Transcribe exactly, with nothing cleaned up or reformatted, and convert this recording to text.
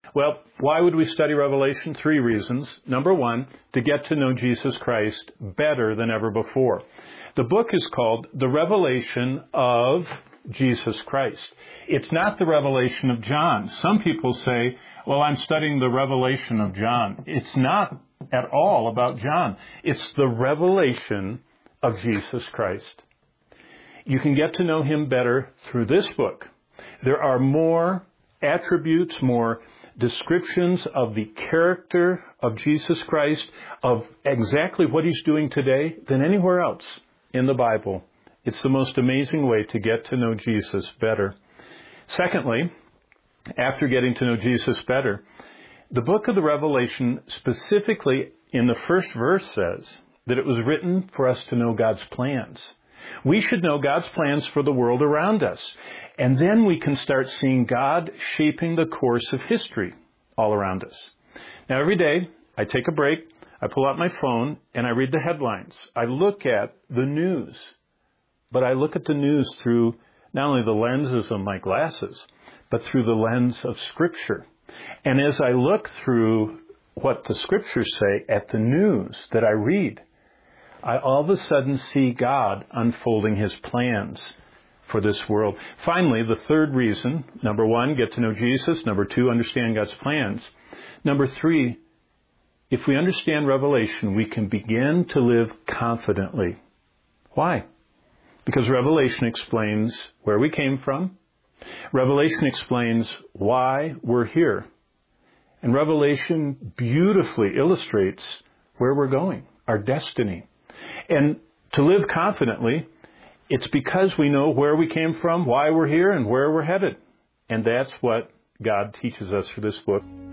Well, why would we study Revelation? Three reasons. Number one, to get to know Jesus Christ better than ever before. The book is called The Revelation of Jesus Christ. It's not the revelation of John. Some people say, well, I'm studying the revelation of John. It's not at all about John. It's the revelation of Jesus Christ. You can get to know him better through this book. There are more attributes, more descriptions of the character of Jesus Christ, of exactly what he's doing today than anywhere else in the Bible. It's the most amazing way to get to know Jesus better. Secondly, after getting to know Jesus better, the book of the Revelation specifically in the first verse says that it was written for us to know God's plans. We should know God's plans for the world around us. And then we can start seeing God shaping the course of history all around us. Now, every day I take a break, I pull out my phone, and I read the headlines. I look at the news, but I look at the news through not only the lenses of my glasses, but through the lens of Scripture. And as I look through what the Scriptures say at the news that I read, I all of a sudden see God unfolding his plans for this world. Finally, the third reason, number one, get to know Jesus. Number two, understand God's plans. Number three, if we understand Revelation, we can begin to live confidently. Why? Because Revelation explains where we came from. Revelation explains why we're here. And Revelation beautifully illustrates where we're going, our destiny. And to live confidently, it's because we know where we came from, why we're here, and where we're headed. And that's what God teaches us through this book.